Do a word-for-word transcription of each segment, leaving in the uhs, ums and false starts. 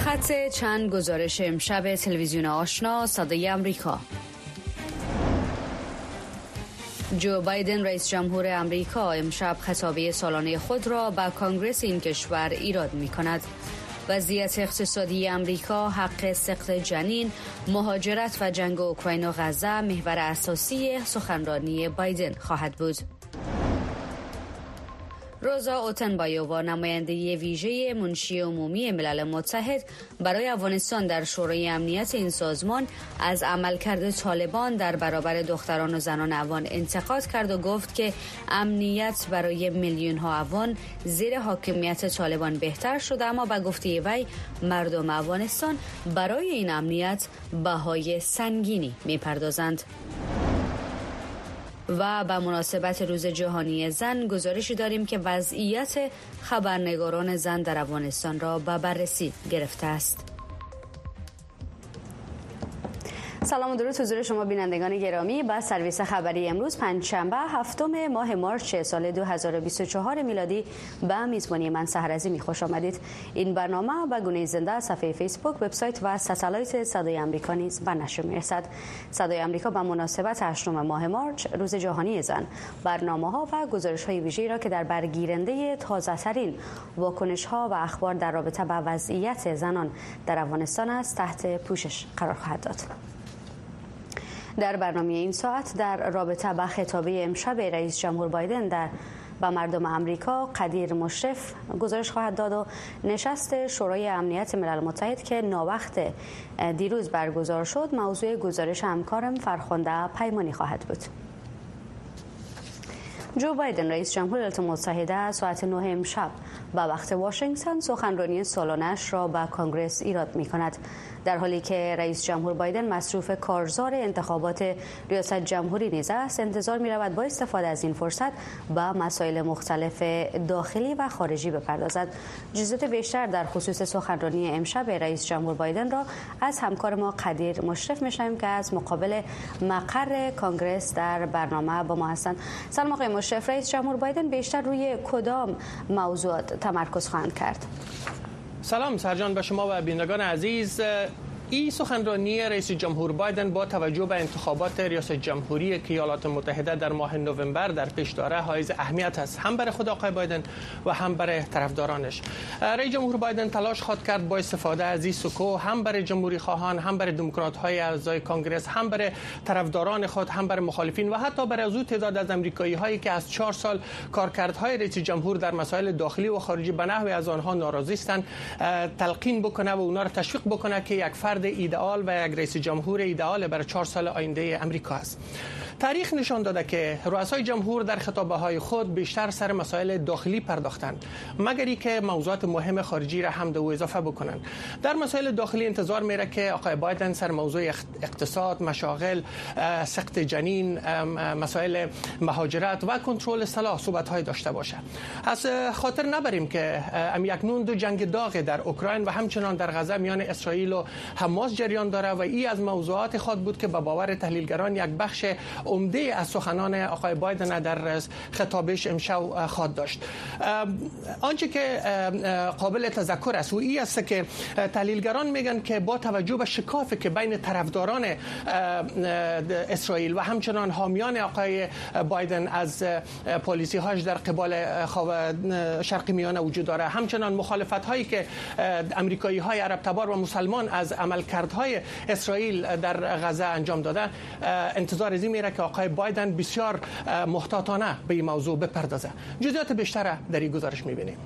خط چند گزارش امشب تلویزیون آشنا صدای آمریکا. جو بایدن رئیس جمهور آمریکا امشب خطابه سالانه خود را به کانگرس این کشور ایراد می کند. وضعیت اقتصادی آمریکا، حق سقط جنین، مهاجرت و جنگ اوکراین و غزه محور اساسی سخنرانی بایدن خواهد بود. روزا اوتنبایووا، نماینده ویژه منشی عمومی ملل متحد برای افغانستان در شورای امنیت این سازمان، از عملکرد طالبان در برابر دختران و زنان افغان انتقاد کرد و گفت که امنیت برای میلیون ها افغان زیر حاکمیت طالبان بهتر شده، اما به گفته وی مردم افغانستان برای این امنیت بهای سنگینی میپردازند. و به مناسبت روز جهانی زن گزارشی داریم که وضعیت خبرنگاران زن در افغانستان را به بررسی گرفته است. سلام و درود حضور شما بینندگان گرامی. با سرویس خبری امروز پنجشنبه هفتم ماه مارس سال دو هزار و بیست و چهار میلادی به میزبانی من سحر عظیمی خوش آمدید. این برنامه به گونه زنده صفحه فیسبوک، وبسایت و ساتلایت صدای آمریکا نیز به نشر میرسد. صدای آمریکا به مناسبت هشتم ماه مارس روز جهانی زن برنامه‌ها و گزارش‌های ویژه‌ای را که در برگیرنده تازه‌ترین واکنش‌ها و اخبار در رابطه با وضعیت زنان در افغانستان است تحت پوشش قرار خواهد داد. در برنامه این ساعت در رابطه با خطابه امشب رئیس جمهور بایدن در با مردم آمریکا، قدیر مشرف گزارش خواهد داد و نشست شورای امنیت ملل متحد که ناوقت دیروز برگزار شد موضوع گزارش همکارم فرخنده پیمانی خواهد بود. جو بایدن رئیس جمهور ایالات متحده ساعت نه امشب به وقت واشنگتن سخنرانی سالانه‌اش را به کانگرس ایراد می‌کند، در حالی که رئیس جمهور بایدن مصروف کارزار انتخابات ریاست جمهوری نیز است. انتظار می‌رود با استفاده از این فرصت به مسائل مختلف داخلی و خارجی بپردازد. جزئیات بیشتر در خصوص سخنرانی امشب رئیس جمهور بایدن را از همکار ما قدیر مشرف می‌شنویم که از مقابل مقر کانگرس در برنامه با ما هستند. سلام آقای مشرف، رئیس جمهور بایدن بیشتر روی کدام موضوعات تمرکز خواهند کرد؟ سلام سرجان به شما و بینندگان عزیز. این سخنرانی رئیس جمهور بایدن با توجه به انتخابات ریاست جمهوری که ایالات متحده در ماه نوامبر در پیش داره حائز اهمیت است، هم برای خود آقای بایدن و هم برای طرفدارانش. رئیس جمهور بایدن تلاش خواهد کرد با استفاده از این سکو هم برای جمهوری خواهان، هم برای دموکرات های اعضای کانگرس، هم برای طرفداران خود، هم برای مخالفین و حتی برای از تعداد از امریکایی هایی که از چهار سال کارکردهای رئیس جمهور در مسائل داخلی و خارجی به نحوی از آنها ناراضی هستند تلقین بکنه و اونا را تشویق بکنه که یک فرد ایدئال و یک رئیس جمهور ایدئال برای چهار سال آینده امریکا است. تاریخ نشان داده که رؤسای جمهور در خطابه‌های خود بیشتر سر مسائل داخلی پرداختند، مگر که موضوعات مهم خارجی را هم دو اضافه بکنند. در مسائل داخلی انتظار میره که آقای بایدن سر موضوع اقتصاد، مشاغل، سقط جنین، مسائل مهاجرت و کنترل سلاح صحبت‌های داشته باشه. از خاطر نبریم که ام یکنون دو جنگ داغ در اوکراین و همچنان در غزه میان اسرائیل و حماس جریان داره و این از موضوعات خود بود که به باور تحلیلگران یک بخش عمده از سخنان آقای بایدن در خطابش امشب خواهد داشت. آنچه که قابل تذکر است و این است که تحلیلگران میگن که با توجه به شکافی که بین طرفداران اسرائیل و همچنان حامیان آقای بایدن از پالیسی هاش در قبال شرق میانه وجود داره، همچنان مخالفت هایی که امریکایی های عرب تبار و مسلمان از عملکردهای اسرائیل در غزه انجام داده، انتظار از این میره که آقای بایدن بسیار محتاطانه به این موضوع بپردازه. جزئیات بیشتر در این گزارش میبینیم.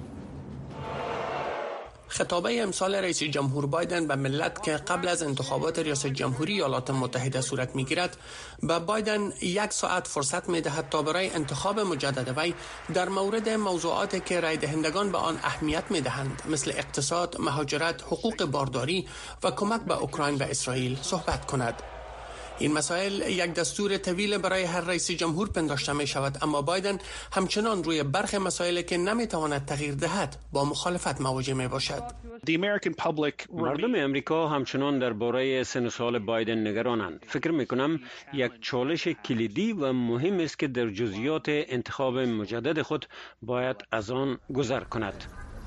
خطابه امسال رئیس جمهور بایدن به ملت که قبل از انتخابات ریاست جمهوری ایالات متحده صورت میگیرد، به بایدن یک ساعت فرصت میدهد تا برای انتخاب مجدد وی در مورد موضوعاتی که رای دهندگان به آن اهمیت میدهند مثل اقتصاد، مهاجرت، حقوق بارداری و کمک به اوکراین و اسرائیل صحبت کند. این مسائل یک دستور طویل برای هر رئیس جمهور پنداشته می شود، اما بایدن همچنان روی برخی مسائل که نمی تواند تغییر دهد با مخالفت مواجه می باشد. مردم امریکا همچنان درباره سن و سال بایدن نگرانند. فکر می کنم یک چالش کلیدی و مهم است که در جزئیات انتخاب مجدد خود باید از آن گذر کند.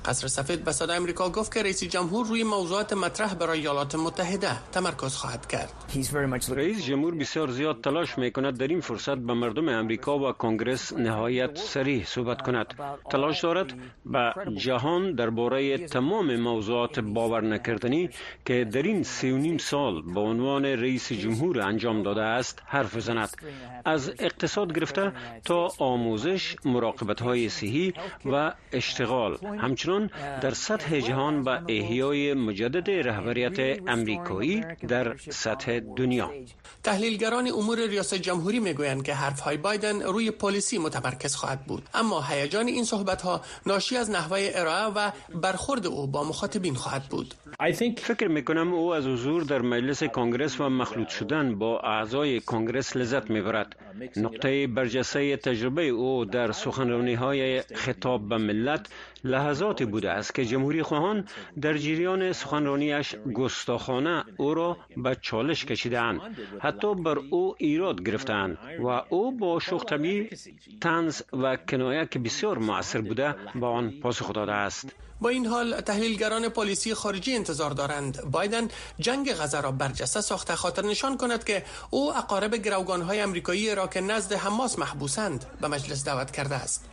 قصر سفید به صدای آمریکا گفت که رئیس جمهور روی موضوعات مطرح برای ایالات متحده تمرکز خواهد کرد. رئیس جمهور بسیار زیاد تلاش میکند در این فرصت به مردم آمریکا و کنگره نهایت صریح صحبت کند. تلاش دارد به جهان درباره تمام موضوعات باور نکردنی که در این سی و نیم سال به عنوان رئیس جمهور انجام داده است حرف بزند. از اقتصاد گرفته تا آموزش، مراقبت‌های صحی و اشتغال، همچنین در سطح جهان به احیای مجدد رهبریت امریکایی در سطح دنیا. تحلیلگران امور ریاست جمهوری میگویند که حرفهای بایدن روی پالیسی متمرکز خواهد بود، اما هیجان این صحبت‌ها ناشی از نحوه ارائه و برخورد او با مخاطبین خواهد بود. فکر میکنم او از حضور در مجلس کنگره و مخلوط شدن با اعضای کنگره لذت میبرد. نقطه برجسته تجربه او در سخنرانی‌های خطاب به ملت لحظاتی بوده است که جمهوری خواهان در جریان سخنرانیش گستاخانه او را به چالش کشیدند، حتی بر او ایراد گرفتند و او با شوخ طبعی، طنز و کنایه که بسیار مؤثر بوده به آن پاسخ داده است. با این حال تحلیلگران پالیسی خارجی انتظار دارند بایدن جنگ غزه را برجسته ساخته خاطر نشان کند که او اقارب گروگان‌های آمریکایی را که نزد حماس محبوسند به مجلس دعوت کرده است.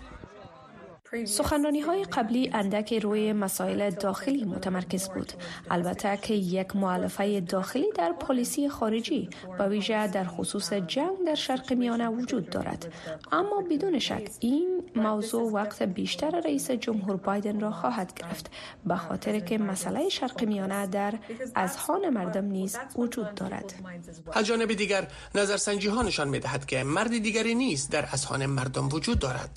سخنرانی‌های قبلی اندک روی مسائل داخلی متمرکز بود، البته که یک مؤلفه داخلی در پالیسی خارجی به ویژه در خصوص جنگ در شرق میانه وجود دارد، اما بدون شک این موضوع وقت بیشتر رئیس جمهور بایدن را خواهد گرفت، به خاطر که مسئله شرق میانه در اذهان مردم نیز وجود دارد. از جانب دیگر نظرسنجی‌ها نشان می‌دهد که مرد دیگری نیز در اذهان مردم وجود دارد.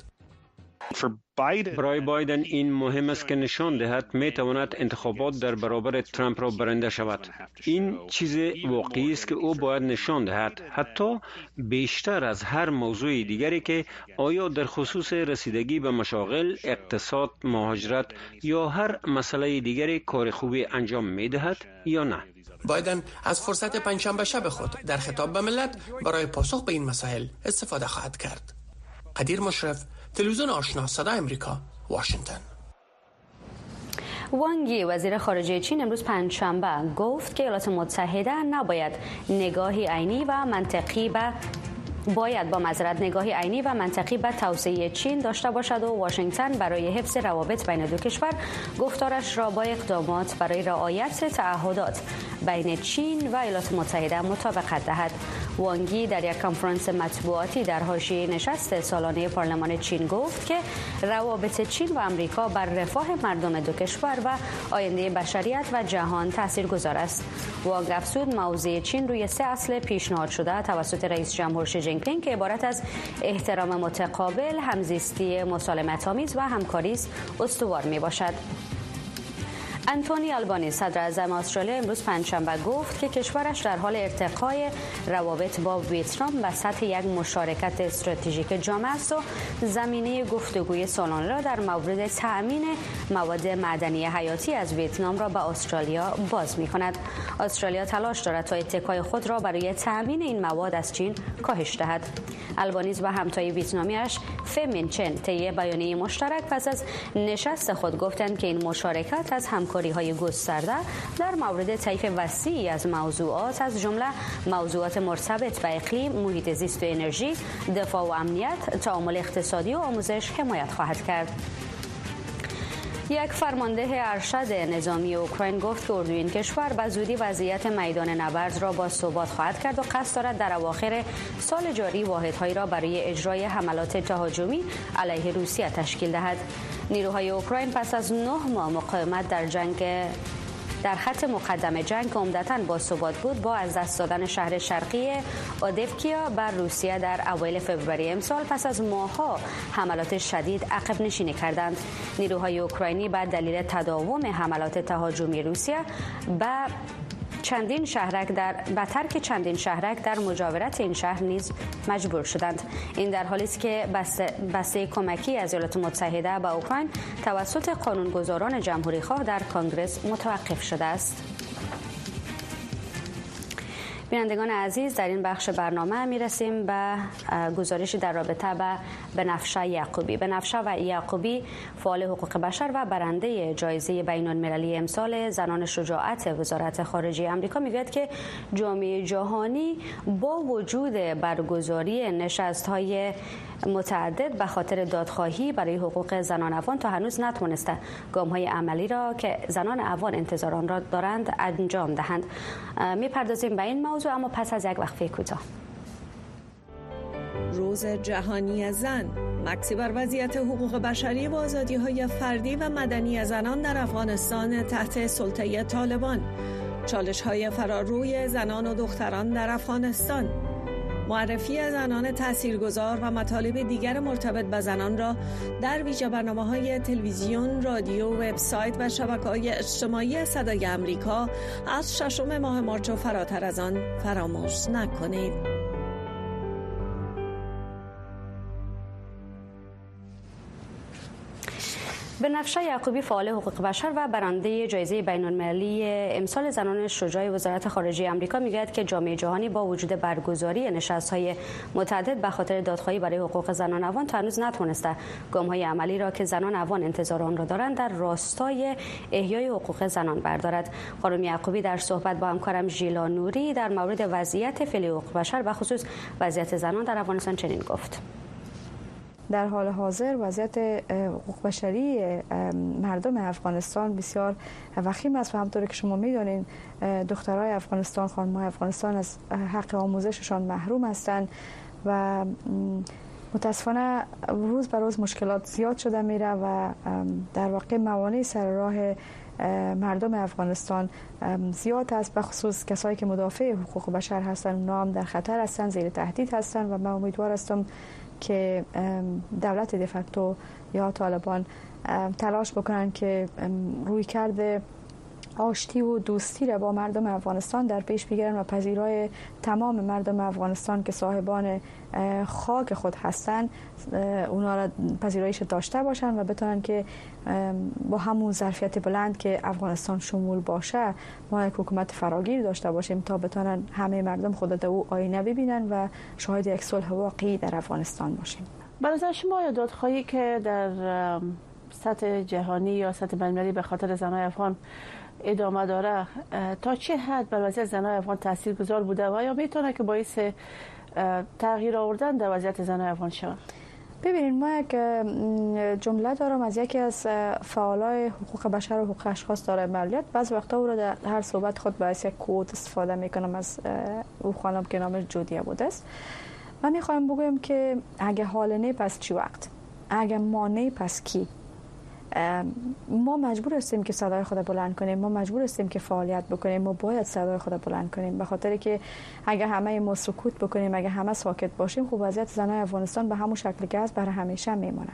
برای بایدن این مهم است که نشان دهد می تواند انتخابات در برابر ترامپ را برنده شود. این چیز واقعی است که او باید نشان دهد، حتی بیشتر از هر موضوع دیگری، که آیا در خصوص رسیدگی به مشاغل، اقتصاد، مهاجرت یا هر مسئله دیگری کار خوبی انجام می دهد یا نه. بایدن از فرصت پنجشنبه شب خود در خطاب به ملت برای پاسخ به این مسائل استفاده خواهد کرد. قدیر مشرف، تلویزیون آشنا، صدای آمریکا، واشنگتن. وانگ یی وزیر خارجه چین امروز پنجشنبه گفت که ایالات متحده نباید نگاهی عینی و منطقی به باید با معذرت نگاهی عینی و منطقی به توسعه چین داشته باشد و واشنگتن برای حفظ روابط بین دو کشور گفتارش را با اقدامات برای رعایت تعهدات بین چین و ایالات متحده مطابقت دهد. وانگ یی در یک کنفرانس مطبوعاتی در حاشیه نشست سالانه پارلمان چین گفت که روابط چین و آمریکا بر رفاه مردم دو کشور و آینده بشریت و جهان تاثیرگذار است. وانگ افزود موضع چین روی سه اصل پیشنهاد شده توسط رئیس جمهور شی جین پینگ که عبارت از احترام متقابل، همزیستی مسالمت‌آمیز و همکاری است استوار میباشد. انتونی آلبانی صدر اعظم استرالیا امروز پنجشنبه گفت که کشورش در حال ارتقای روابط با ویتنام به سطح یک مشارکت استراتژیک جامع است و زمینه گفتگوی سالانه را در مورد تأمین مواد معدنی حیاتی از ویتنام را به استرالیا باز می‌کند. استرالیا تلاش دارد تا اتکای خود را برای تأمین این مواد از چین کاهش دهد. البانیز و همتای ویتنامیش فمین چن طی بیانیه مشترک پس از نشست خود گفتند که این مشارکت از همکاری‌های گسترده در مورد طیف وسیعی از موضوعات از جمله موضوعات مرتبط به اقلیم، محیط زیست و انرژی، دفاع و امنیت، تعامل اقتصادی و آموزش حمایت خواهد کرد. یک فرمانده ارشد نظامی اوکراین گفت که اردوی این کشور به زودی وضعیت میدان نبرد را با ثبات خواهد کرد و قصد دارد در اواخر سال جاری واحدهایی را برای اجرای حملات تهاجمی علیه روسیه تشکیل دهد. نیروهای اوکراین پس از نه ماه مقاومت در جنگ در خط مقدم جنگ که عمدتاً با ثبات بود، با از دست دادن شهر شرقی اودفکیا بر روسیه در اوایل فوریه امسال پس از ماه‌ها حملات شدید عقب نشینی کردند. نیروهای اوکراینی به دلیل تداوم حملات تهاجمی روسیه به چندین شهرک در به ترک چندین شهرک در مجاورت این شهر نیز مجبور شدند. این در حالی است که بسته, بسته کمکی از ایالات متحده به اوکراین توسط قانونگذاران جمهوری خواه در کنگره متوقف شده است. بینندگان عزیز، در این بخش برنامه میرسیم به گزارشی در رابطه به بنفشه یعقوبی. بنفشه و یعقوبی فعال حقوق بشر و برنده جایزه بین المللی امسال زنان شجاعت وزارت خارجه آمریکا میگوید که جامعه جهانی با وجود برگزاری نشست‌های متعدد به خاطر دادخواهی برای حقوق زنان افغان تا هنوز نتوانسته گام‌های عملی را که زنان افغان انتظار آن را دارند انجام دهند. میپردازیم به این موضوع، اما پس از یک وقفه کوتاه. روز جهانی زن، مکسی بر وضعیت حقوق بشری و آزادی‌های فردی و مدنی زنان در افغانستان تحت سلطه طالبان، چالش‌های فراروی زنان و دختران در افغانستان، معرفی زنان تاثیرگذار و مطالب دیگر مرتبط به زنان را در ویژه برنامه‌های تلویزیون، رادیو، وبسایت و شبکه‌های اجتماعی صدای آمریکا از ششم ماه مارس و فراتر از آن فراموش نکنید. بنفشه یعقوبی فعال حقوق بشر و برنده جایزه بین المللی امسال زنان شجاع وزارت خارجه آمریکا میگوید که جامعه جهانی با وجود برگزاری نشست‌های متعدد به خاطر دادخواهی برای حقوق زنان افغان تا هنوز نتوانسته گام‌های عملی را که زنان افغان انتظار آن را دارند در راستای احیای حقوق زنان بردارد. خانم یعقوبی در صحبت با همکارم ژیلا نوری در مورد وضعیت فعلی حقوق بشر و خصوص وضعیت زنان در افغانستان چنین گفت: در حال حاضر وضعیت حقوق بشری مردم افغانستان بسیار وخیم است و همطور که شما می‌دانید دخترای افغانستان، خانم‌های افغانستان از حق آموزششان محروم هستند و متاسفانه روز به روز مشکلات زیاد شده میره و در واقع موانع سر راه مردم افغانستان زیاد است، به خصوص کسایی که مدافع حقوق بشر هستند اونا هم در خطر هستند، زیر تهدید هستند و من امیدوار هستم که دولت دفکتو یا طالبان تلاش بکنن که روی کرده آشتی و دوستی را با مردم افغانستان در پیش بگیرن و پذیرای تمام مردم افغانستان که صاحبان خاک خود هستند اونا را پذیرایش داشته باشن و بتونن که با همون ظرفیت بلند که افغانستان شمول باشه ما یک حکومت فراگیر داشته باشیم تا بتونن همه مردم خود در او آینه ببینن و شاهد یک صلح واقعی در افغانستان باشیم. به نظر شما یا دادخواهی که در سطح جهانی یا سطح بین‌المللی به خاطر زنان افغان ادامه داره تا چه حد بر وضعیت زنان افغان تاثیرگذار بوده و یا میتونه که باعث تغییر آوردن در وضعیت زنان افغان شود؟ ببینید ما یک جمله دارم از یکی از فعالای حقوق بشر و حقوق اشخاص دارای ملیت، بعض وقتا او را در هر صحبت خود باعث یک کوت استفاده میکنم از او خانم که نامش جودیه بوده است. من میخوایم بگویم که اگه حال نه پس چی وقت، اگه ما نه پس کی؟ ما مجبور هستیم که صدای خود بلند کنیم، ما مجبور هستیم که فعالیت بکنیم، ما باید صدای خود بلند کنیم، به خاطر که اگه همه ما سکوت بکنیم، اگه همه ساکت باشیم، خب وضعیت زنان افغانستان به همون شکلی که است برای همیشه میمونه.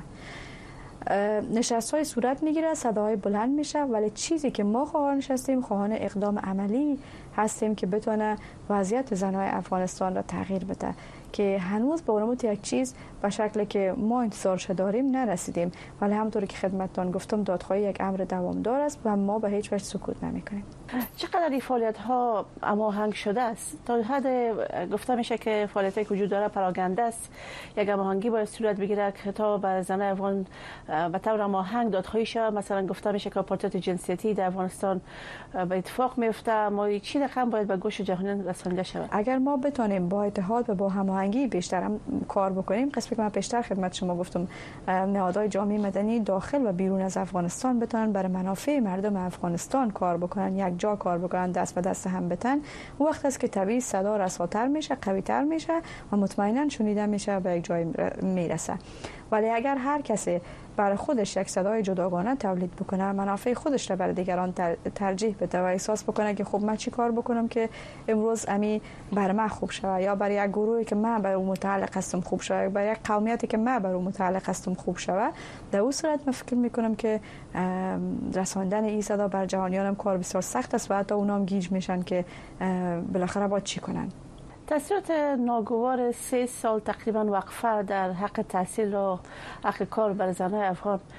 نشست‌های صورت میگیره، صداهای بلند میشه، ولی چیزی که ما خواهانش هستیم خواهان اقدام عملی هستیم که بتونه وضعیت زنان افغانستان را تغییر بده که هنوز به عنوان یک چیز به شکلی که ما انتظارش داریم نرسیدیم، ولی همونطوری که خدمتتان گفتم دادخواهی یک امر دوامدار است و ما به هیچ وجه سکوت نمی‌کنیم. چقدر این فعالیت ها هماهنگ شده است؟ تا حد گفته میشه که فعالیتی که وجود داره پراگنده است، یک هماهنگی باید صورت بگیره که تا به زنان افغان به طور هماهنگ دادخواهی شود. مثلا گفته میشه که آپارتاید جنسیتی در افغانستان به اتفاق میفته، ما چی رقم باید به گوش جهانیان رسانده شود؟ اگر ما بتونیم با اتحاد و با هماهنگی بیشتر هم کار بکنیم، قسمی که من پیشتر خدمت شما گفتم نهادهای جامعه مدنی داخل و بیرون از افغانستان بتونن برای منافع مردم افغانستان کار بکنن، یک جا کار بکنن، دست به دست هم بتن، اون وقت است که طبیعی صدا رساتر میشه، قوی تر میشه و مطمئنا شنیده میشه، به یک جای میرسه. ولی اگر هر کسی برای خودش یک صدای جداگانه تولید بکنه، منافع خودش را برای دیگران ترجیح بده و احساس بکنه که خب من چی کار بکنم که امروز امی برای من خوب شود، یا برای یک گروهی که من بر اون متعلق هستم خوب شود، یا برای یک قومیتی که من بر اون متعلق هستم خوب شود، در اون صورت من فکر میکنم که رساندن این صدا بر جهانیانم کار بسیار سخت است و حتی اونام گیج میشن که بالاخره باید چی کنن. تاثیرات ناگوار سه سال تقریبا وقفه در حق تحصیل و حق کار برای زنان افغان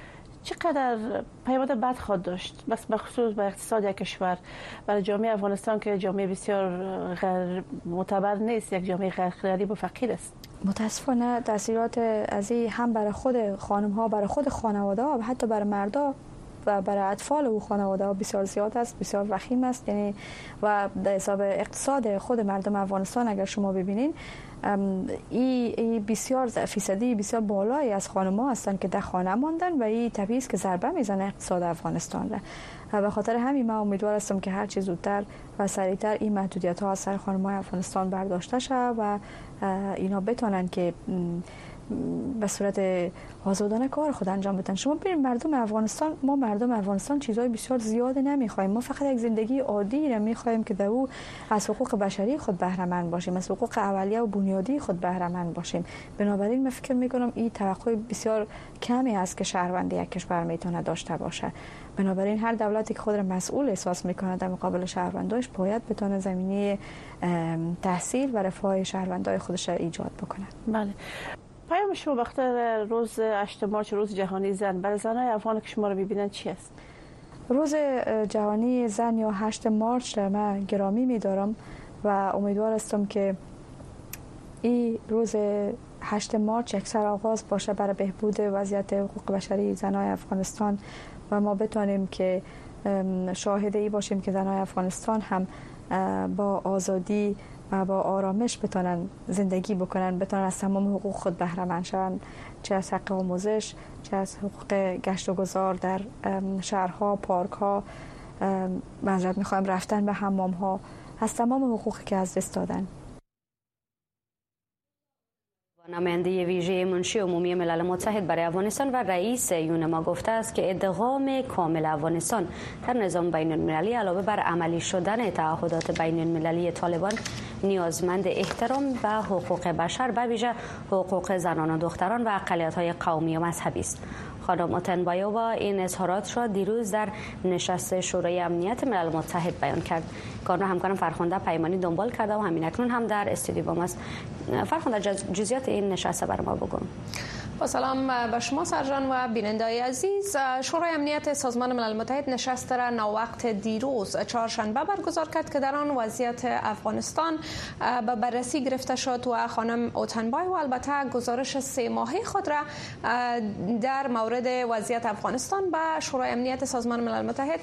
چقدر پیامد بد خواهد داشت بس به خصوص به اقتصاد کشور، برای جامعه افغانستان که جامعه بسیار غیر معتبر نیست، یک جامعه غریب و فقیر است؟ متاسفانه تاثیرات از این هم برای خود خانم ها، برای خود خانواده ها و حتی برای مردا و برای اطفال و خانواده ها بسیار زیاد است، بسیار وخیم است. یعنی و در حساب اقتصاد خود مردم افغانستان اگر شما ببینین این ای بسیار فیصدی بسیار بالایی از خانم‌ها هستند که در خانه ماندن و این طبیعی است که ضربه میزنه اقتصاد افغانستان را. به خاطر همین من امیدوار هستم که هر چه زودتر و سریعتر این محدودیت ها از سر خانم‌های افغانستان برداشته شود و اینا بتونن که به صورت آزادانه کار خود انجام بدن. شما ببینید مردم افغانستان، ما مردم افغانستان چیزای بسیار زیاد نمیخوایم، ما فقط یک زندگی عادی را میخوایم که در او از حقوق بشری خود بهره مند باشیم، از حقوق اولیه و بنیادی خود بهره مند باشیم. بنابراین من فکر میکنم این توقع بسیار کمی است که شهروند یک کشور میتونه داشته باشه. بنابراین هر دولتی که خود را مسئول احساس میکنه در مقابل شهرونداش باید بتونه زمینه تحصیل و رفاه شهروندای خودش را ایجاد بکنه. بله. پیام شما وقت روز هشتم مارچ، روز جهانی زن، برای زنای افغان که شما رو می‌بینن چی است؟ روز جهانی زن یا هشتم مارچ را من گرامی می‌دارم و امیدوار هستم که این روز هشتم مارچ یک سرآغاز باشه برای بهبود وضعیت حقوق بشری زنای افغانستان و ما بتونیم که شاهد ای باشیم که زنای افغانستان هم با آزادی و با آرامش بتونن زندگی بکنن، بتونن از تمام حقوق خود بهره مند شوند، چه از حق آموزش، چه از حقوق گشت و گذار در شهرها، پارکها، معذرت میخوایم رفتن به حمامها، از تمام حقوقی که از دست دادن. نماینده ویژه منشی عمومی ملل متحد برای افغانستان و رئیس یونما گفته است که ادغام کامل افغانستان در نظام بین المللی علاوه بر عملی شدن تعهدات بین المللی طالبان نیازمند احترام و حقوق بشر به ویژه حقوق زنان و دختران و اقلیت‌های قومی و مذهبی است. خانم اتنبایووا این اظهارات را دیروز در نشست شورای امنیت ملل متحد بیان کرد. کار را همکارم فرخنده پیمانی دنبال کرده و همین اکنون هم در استودیو با ماست. فرخنده جزئیات این نشست برای ما بگو. با سلام به شما سرجان و بینندگان عزیز. شورای امنیت سازمان ملل متحد نشست را ناوقت دیروز چهارشنبه برگزار کرد که در آن وضعیت افغانستان به بررسی گرفته شد و خانم اوتنبای و البته گزارش سه ماهه خود را در مورد وضعیت افغانستان به شورای امنیت سازمان ملل متحد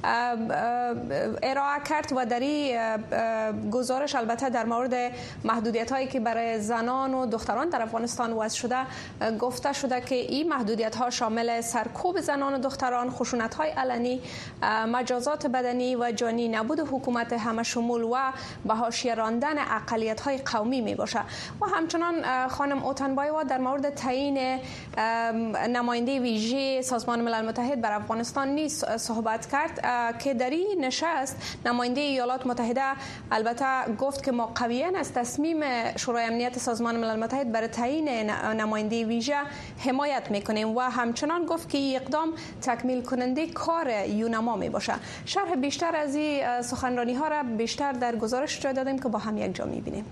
ارائه کرد و در این گزارش البته در مورد محدودیت هایی که برای زنان و دختران در افغانستان وضع شده گفته شده که این محدودیت ها شامل سرکوب زنان و دختران، خشونت های علنی، مجازات بدنی و جانی، نبود حکومت همه شمول و به حاشیه راندن اقلیت های قومی می باشه. و همچنان خانم اوتنبایووا در مورد تعیین نماینده ویژه سازمان ملل متحد بر افغانستان نیز صحبت کرد که در این نشست نماینده ایالات متحده البته گفت که ما قویاً از تصمیم شورای امنیت سازمان ملل متحد برای تعیین نماینده ویژه حمایت میکنیم و همچنان گفت که این اقدام تکمیل کننده کار یونما می باشه. شرح بیشتر از این سخنرانی ها را بیشتر در گزارش جای دادیم که با هم یک جا میبینیم.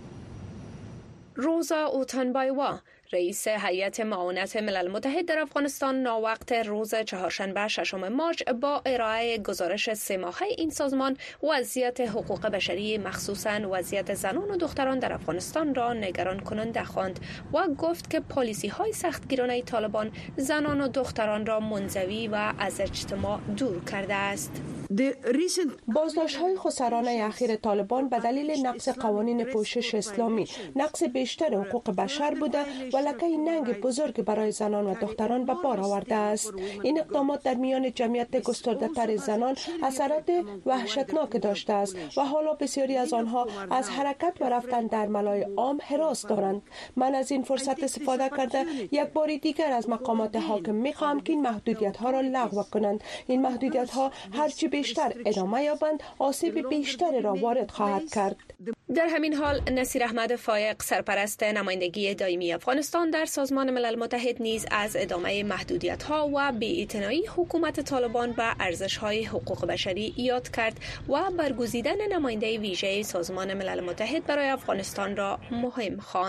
روزا اوتنبایووا رئیس هیئت معاونت ملل متحد در افغانستان ناوقت روز چهارشنبه ششم مارچ با ارائه گزارش سه ماهه این سازمان وضعیت حقوق بشری مخصوصاً وضعیت زنان و دختران در افغانستان را نگران کننده خواند و گفت که پالیسی های سختگیرانه طالبان زنان و دختران را منزوی و از اجتماع دور کرده است. بازداشت‌های خسرانه اخیر طالبان به دلیل نقض قوانین پوشش اسلامی، نقض بیشتر حقوق بشر بوده و لکه ننگ بزرگ برای زنان و دختران به بار آورده است. این اقدامات در میان جمعیت گسترده‌تر زنان اثرات وحشتناک داشته است و حالا بسیاری از آنها از حرکت و رفتن در ملای عام هراس دارند. من از این فرصت استفاده کرده یک بار دیگر از مقامات حاکم می‌خواهم که این محدودیت‌ها را لغو کنند. این محدودیت‌ها هرچی بیشتر ادامه یابند آسیب بیشتری را وارد خواهد کرد. در همین حال نصیر احمد فایق سرپرست نمایندگی دائمی افغانستان در سازمان ملل متحد نیز از ادامه محدودیت‌ها و بی‌اعتنایی حکومت طالبان به ارزش‌های حقوق بشری یاد کرد و برگزیدن نماینده ویژه سازمان ملل متحد برای افغانستان را مهم خواند.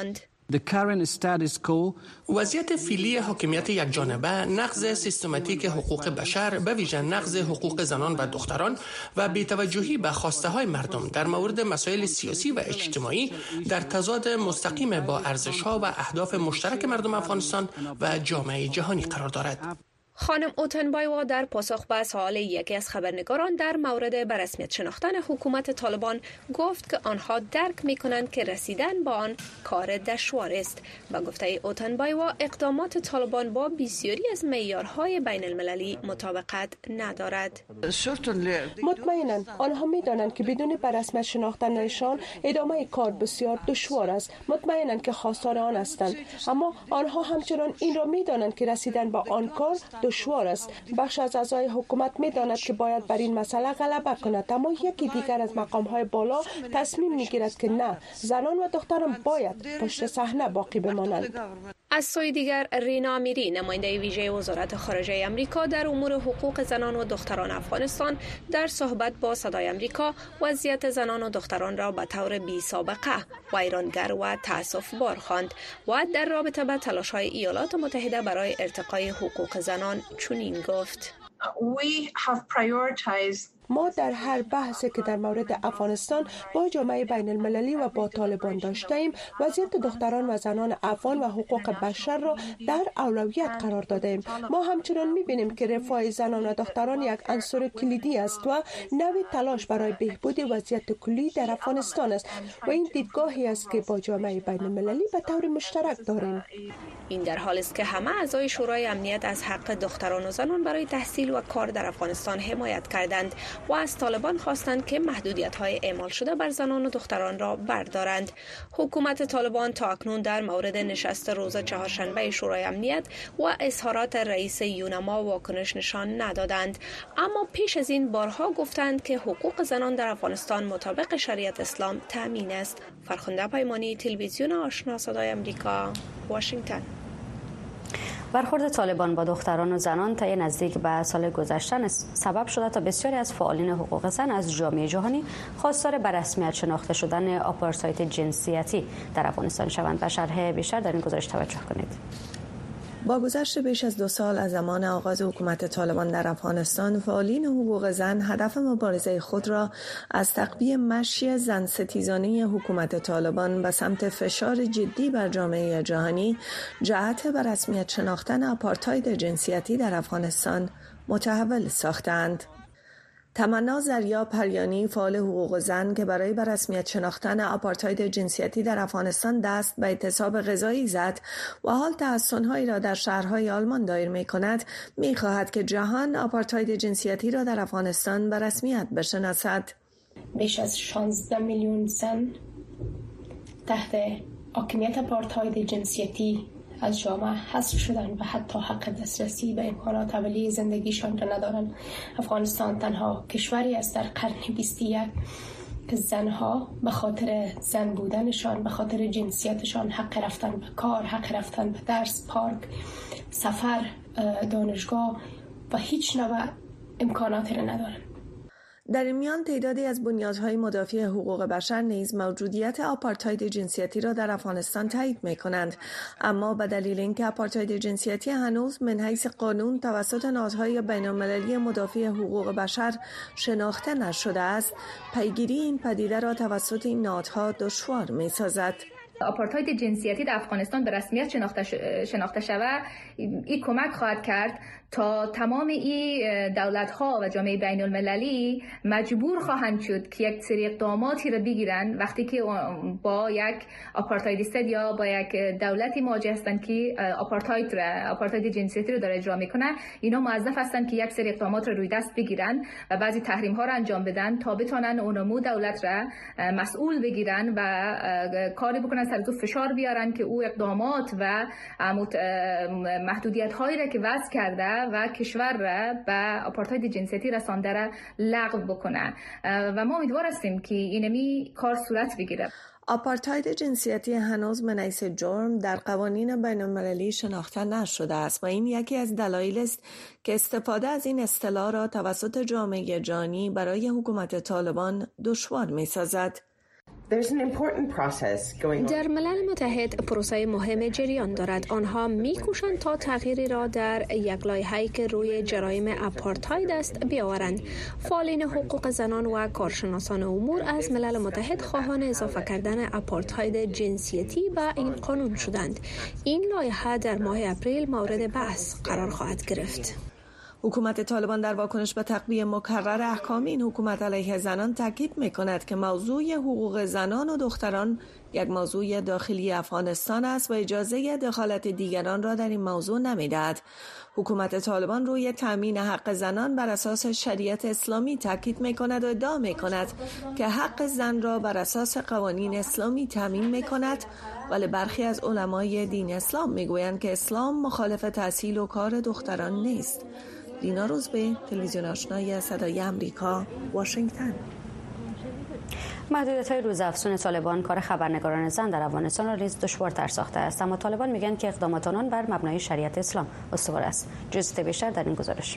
وضعیت فعلی حاکمیت یکجانبه، نقض سیستماتیک حقوق بشر، به ویژه نقض حقوق زنان و دختران و بی‌توجهی به خواسته های مردم در مورد مسائل سیاسی و اجتماعی در تضاد مستقیم با ارزش ها و اهداف مشترک مردم افغانستان و جامعه جهانی قرار دارد. خانم اوتنبایوا در پاسخ به سوال یکی از خبرنگاران در مورد به رسمیت شناختن حکومت طالبان گفت که آنها درک می‌کنند که رسیدن به آن کار دشوار است. با گفته اوتنبایوا اقدامات طالبان با بسیاری از معیارهای بین المللی مطابقت ندارد. مطمئناً آنها می‌دانند که بدون به رسمیت شناختنشان ادامه کار بسیار دشوار است. مطمئناً که خواستار آن هستند، اما آنها همچنان این را می‌دانند که رسیدن به آن کار دشوار است. بخش از اعضای حکومت می‌داند که باید بر این مسئله غلبه کند، اما یکی دیگر از مقام‌های بالا تصمیم می‌گیرد که نه، زنان و دختران باید پشت صحنه باقی بمانند. از سوی دیگر رینا امیری، نماینده ویژه وزارت خارجه آمریکا در امور حقوق زنان و دختران افغانستان، در صحبت با صدای آمریکا وضعیت زنان و دختران را به طور بی سابقه ویرانگر و تأسف بار خواند و در رابطه با تلاش‌های ایالات متحده برای ارتقای حقوق زنان چنین گفت: ما در هر بحثی که در مورد افغانستان با جامعه بین المللی و با طالبان داشتیم، وضعیت دختران و زنان افغان و حقوق بشر را در اولویت قرار دادیم. ما همچنان می‌بینیم که رفاه زنان و دختران یک عنصر کلیدی است و نوع تلاش برای بهبود وضعیت کلی در افغانستان است و این دیدگاهی است که با جامعه بین المللی به طور مشترک داریم. این در حالی است که همه اعضای شورای امنیت از حق دختران و زنان برای تحصیل و کار در افغانستان حمایت کردند و از طالبان خواستند که محدودیت‌های اعمال شده بر زنان و دختران را بردارند. حکومت طالبان تا اکنون در مورد نشست روز چهارشنبه شورای امنیت و اظهارات رئیس یونما واکنش نشان ندادند، اما پیش از این بارها گفتند که حقوق زنان در افغانستان مطابق شریعت اسلام تامین است. فرخنده پیمانی، تلویزیون آشنا صدای آمریکا، واشنگتن. برخورد طالبان با دختران و زنان طی نزدیک به سال گذشته سبب شده تا بسیاری از فعالین حقوق زن از جامعه جهانی خواستار به رسمیت شناخته شدن آپارتاید جنسیتی در افغانستان شوند. به شرح بیشتر در این گزارش توجه کنید. با گذشت بیش از دو سال از زمان آغاز حکومت طالبان در افغانستان، فعالین حقوق زن هدف مبارزه خود را از تقویت مشی زن ستیزانه حکومت طالبان به سمت فشار جدی بر جامعه جهانی جهت به رسمیت شناختن آپارتاید جنسیتی در افغانستان متحول ساختند. تمنا زریا پریانی، فعال حقوق زن که برای به رسمیت شناختن آپارتاید جنسیتی در افغانستان دست به اعتصاب غذایی زد و حال تحسن‌هایی را در شهرهای آلمان دایر می‌کند، می‌خواهد که جهان آپارتاید جنسیتی را در افغانستان به رسمیت بشناسد. بیش از شانزده میلیون زن تحت حاکمیت آپارتاید جنسیتی از جامعه حذف شدن و حتی حق دسترسی به امکانات اولیه زندگیشان را ندارند. افغانستان تنها کشوری است در قرن بیست و یک که زنها به خاطر زن بودنشان، به خاطر جنسیتشان حق رفتن به کار، حق رفتن به درس، پارک، سفر، دانشگاه و هیچ نوع امکاناتی را ندارند. در این میان تعدادی از بنیادهای مدافع حقوق بشر نیز موجودیت آپارتاید جنسیتی را در افغانستان تایید می‌کنند، اما به دلیل اینکه آپارتاید جنسیتی هنوز من حیث قانون توسط نهادهای بین‌المللی مدافع حقوق بشر شناخته نشده است، پیگیری این پدیده را توسط این نهادها دشوار می‌سازد. آپارتاید جنسیتی در افغانستان به رسمیت شناخته شناخته شود، این کمک خواهد کرد تا تمام این دولت‌ها و جامعه بین المللی مجبور خواهند شد که یک سری اقداماتی را بگیرن وقتی که با یک آپارتایدیست یا با یک دولتی مواجه هستند که آپارتاید را آپارتاید جنسیتی رو داره اجرا میکنه. اینا موظف هستند که یک سری اقدامات را روی دست بگیرن و بعضی تحریم ها را انجام بدن تا بتونن اونمو دولت را مسئول بگیرن و کاری بکنن سر تو فشار بیارن که او اقدامات و محدودیت هایی را که وضع کرده و کشور را به آپارتاید جنسیتی رسانده را لغو بکنه و ما امیدوار هستیم که اینمی کار صورت بگیره. آپارتاید جنسیتی هنوز من حیث جرم در قوانین بین‌المللی شناخته نشده است و این یکی از دلایل است که استفاده از این اصطلاح را توسط جامعه جهانی برای حکومت طالبان دشوار می‌سازد. در ملل متحد پروسه مهم جریان دارد. آنها می‌کوشند تا تغییری را در یک لایحه‌ای که روی جرایم آپارتاید است بیاورند. فعالین حقوق زنان و کارشناسان امور از ملل متحد خواهان اضافه کردن آپارتاید جنسیتی به این قانون شدند. این لایحه در ماه اپریل مورد بحث قرار خواهد گرفت. حکومت طالبان در واکنش به تقویه مکرر احکام این حکومت علیه زنان تاکید می‌کند که موضوع حقوق زنان و دختران یک موضوع داخلی افغانستان است و اجازه دخالت دیگران را در این موضوع نمی‌دهد. حکومت طالبان روی تامین حق زنان بر اساس شریعت اسلامی تاکید می‌کند و ادعا می‌کند که حق زن را بر اساس قوانین اسلامی تامین می‌کند، ولی برخی از علمای دین اسلام می‌گویند که اسلام مخالف تحصیل و کار دختران نیست. دینا روزبه، تلویزیون آشنای صدای امریکا، واشنگتن. محدودیت‌های روزافزون طالبان کار خبرنگاران زن در افغانستان را نیز دشوارتر ساخته است، اما طالبان میگن که اقدامات آنان بر مبنای شریعت اسلام استوار است. جزئیات بیشتر در این گزارش.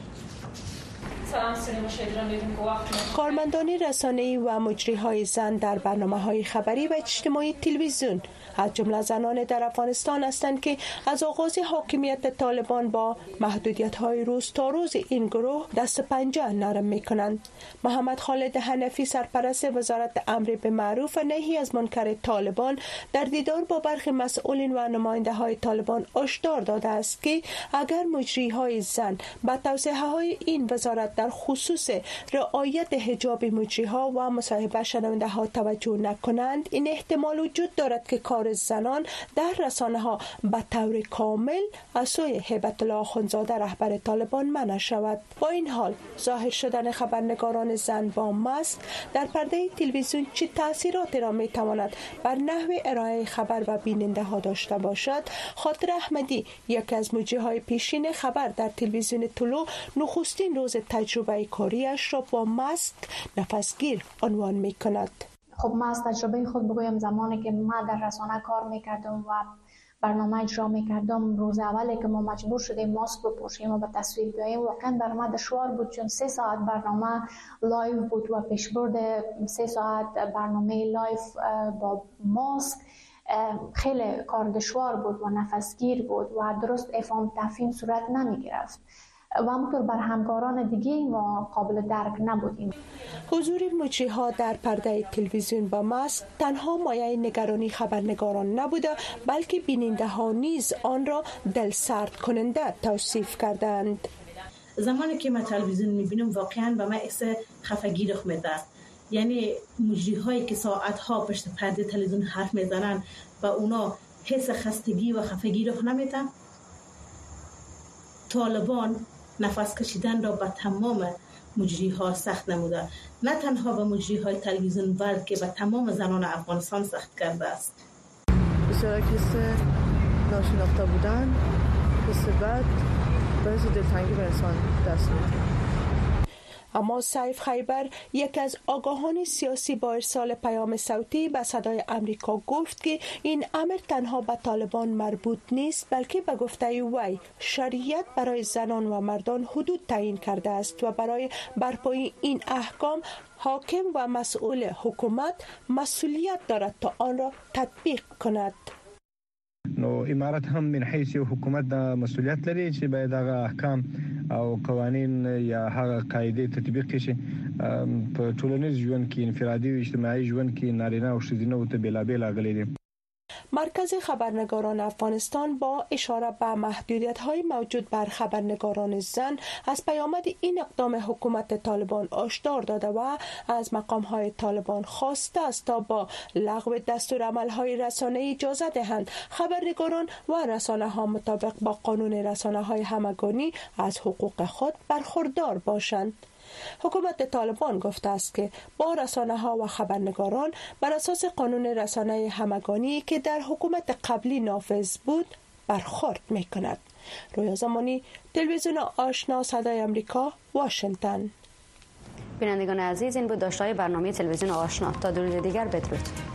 کارمندان رسانه‌ای و مجری‌های زن در برنامه‌های خبری و اجتماعی تلویزیون از جمله زنان در افغانستان هستند که از آغاز حاکمیت طالبان با محدودیت‌های روز تا روز این گروه دست پنجه نرم می‌کنند. محمد خالد حنفی، سرپرست وزارت امر به معروف و نهی از منکر طالبان، در دیدار با برخی مسئولین و نماینده‌های طالبان هشدار داده است که اگر مجری‌های زن با توصیه‌های این وزارت در خصوص رعایت حجاب مجری‌ها و مصاحبه شنونده‌ها توجه نکنند، این احتمال وجود دارد که کار زنان در رسانه‌ها به طور کامل از سوی هیبت الله آخوندزاده رهبر طالبان منع شود. با این حال ظاهر شدن خبرنگاران زن با ماسک در پرده تلویزیون چه تأثیراتی را می‌تواند بر نحو ارائه خبر و بیننده‌ها داشته باشد؟ خاطر احمدی، یکی از مجری‌های پیشین خبر در تلویزیون طلوع، نخستین روز تجربه کاریش را با ماسک نفسگیر عنوان می‌کند. خب ما از تجربه خود بگویم، زمانی که ما در رسانه کار میکردم و برنامه اجرا میکردم، روز اولی که ما مجبور شدیم ماسک بپوشیم و به تصویر بیاییم، واقعا بر ما دشوار بود، چون سه ساعت برنامه لایو بود و پیشبرد سه ساعت برنامه لایو با ماسک خیلی کار دشوار بود و نفسگیر بود و درست افهام تفهیم صورت نمی گرفت و همونطور بر همکاران دیگه ما قابل درک نبودیم. حضور مجری‌ها در پرده تلویزیون با ماسک تنها مایه نگرانی خبرنگاران نبوده، بلکه بیننده‌ها نیز آن را دلسرد کننده توصیف کردند. زمانی که من تلویزیون می‌بینم واقعاً به من احساس خفگی رخ میده. یعنی مجری‌هایی که ساعت‌ها پشت پرده تلویزیون حرف میزنن و اونا حس خستگی و خفگی رخ نمیده. طالبان نفس کشیدن را به تمام مجری‌ها سخت نموده، نه تنها به مجری‌های تلویزیون بلکه به تمام زنان افغانستان سخت کرده است. بسیار حس ناشناخته بودن، حس بد، باعث دلتنگی به انسان دست میده. اما سیف خیبر، یک از آگاهان سیاسی، با ارسال پیام صوتی به صدای امریکا گفت که این امر تنها به طالبان مربوط نیست، بلکه به گفته وی شریعت برای زنان و مردان حدود تعیین کرده است و برای برپایی این احکام حاکم و مسئول حکومت مسئولیت دارد تا آن را تطبیق کند. نو امارت هم من حیث حکومت د مسئولیت لري چې باید هغه احکام او قوانین یا هغه قاعده تطبیق کړي په ټولنیز ژوند کې انفرادي او اجتماعي ژوند کې نارینه او ښځینه ته بېلابېل راغلي دي. مرکز خبرنگاران افغانستان با اشاره به محدودیت‌های موجود بر خبرنگاران زن از پیامد این اقدام حکومت طالبان هشدار داده و از مقام‌های طالبان خواسته است تا با لغو دستورالعمل‌های رسانه‌ای اجازه دهند خبرنگاران و رسانه‌ها مطابق با قانون رسانه‌های همگانی از حقوق خود برخوردار باشند. حکومت طالبان گفته است که با رسانه‌ها و خبرنگاران بر اساس قانون رسانه همگانی که در حکومت قبلی نافذ بود برخورد می‌کند. رویا زمانی، تلویزیون آشنا، صدای امریکا، واشنگتن. بینندگان عزیز، این بود داشته‌های برنامه تلویزیون آشنا. تا دو روز دیگر بدرود.